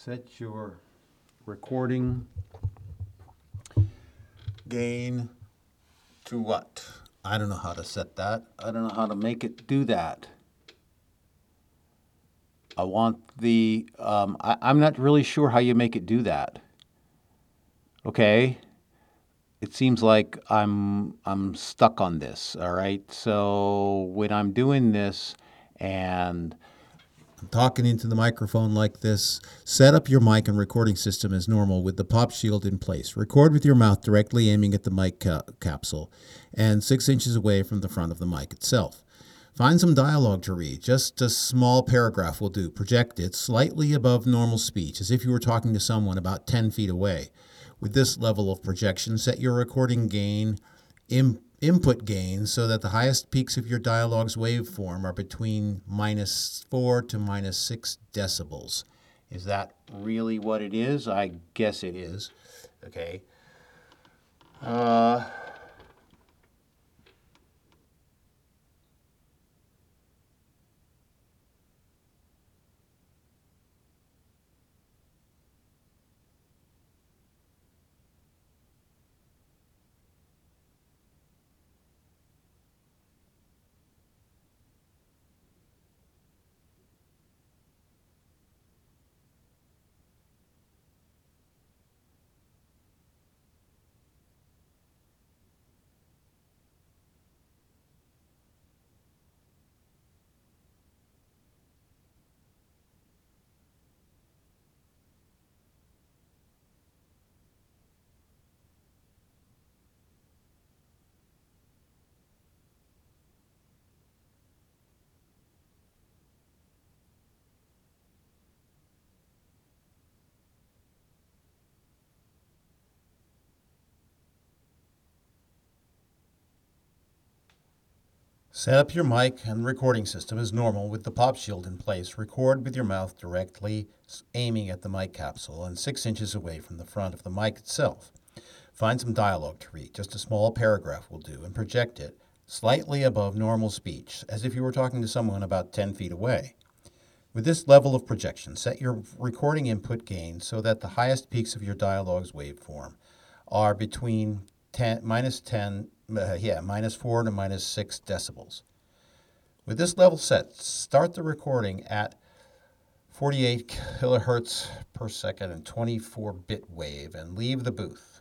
Set your recording gain to what? I don't know how to set that. I don't know how to make it do that. I want the, I'm not really sure how you make it do that. Okay. It seems like I'm stuck on this. All right. So when I'm doing this and I'm talking into the microphone like this, set up your mic and recording system as normal with the pop shield in place. Record with your mouth directly aiming at the mic capsule and 6 inches away from the front of the mic itself. Find some dialogue to read. Just a small paragraph will do. Project it slightly above normal speech, as if you were talking to someone about 10 feet away. With this level of projection, set your recording gain, input gain, so that the highest peaks of your dialogue's waveform are between -4 to -6 decibels. Is that really what it is? I guess it is. Okay. Set up your mic and recording system as normal with the pop shield in place. Record with your mouth directly aiming at the mic capsule and 6 inches away from the front of the mic itself. Find some dialogue to read. Just a small paragraph will do, and project it slightly above normal speech, as if you were talking to someone about 10 feet away. With this level of projection, set your recording input gain so that the highest peaks of your dialogue's waveform are between -4 to -6 decibels. With this level set, start the recording at 48 kilohertz per second and 24-bit wave and leave the booth.